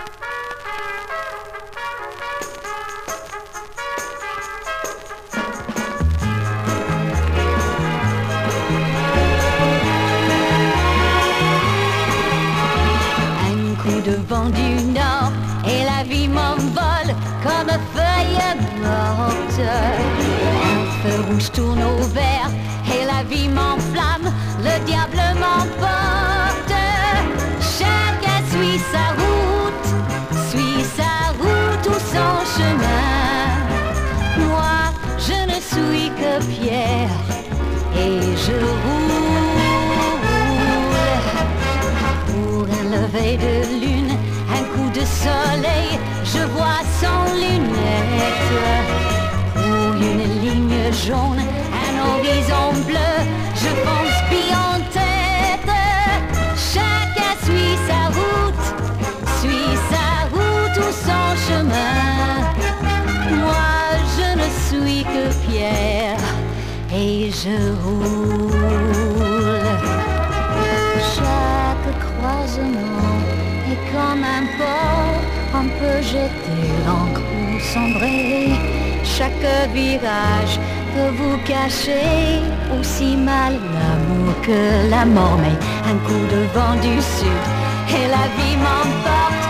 De vent du nord et la vie m'envole comme feuille morte. Un feu rouge tourne au vert et la vie m'enflamme, le diable m'emporte. Chacun suit sa route ou son chemin. Moi, je ne suis que pierre et je roule. Pour un lever de lune, un coup de soleil, je vois sans lunettes. Pour une ligne jaune, un horizon bleu, je fonce pis en tête. Chacun suit sa route ou son chemin. Moi, je ne suis que pierre et je roule. Chaque croisement est comme un port, on peut jeter l'encre ou sombrer. Chaque virage peut vous cacher aussi mal l'amour que la mort. Mais un coup de vent du sud et la vie m'emporte.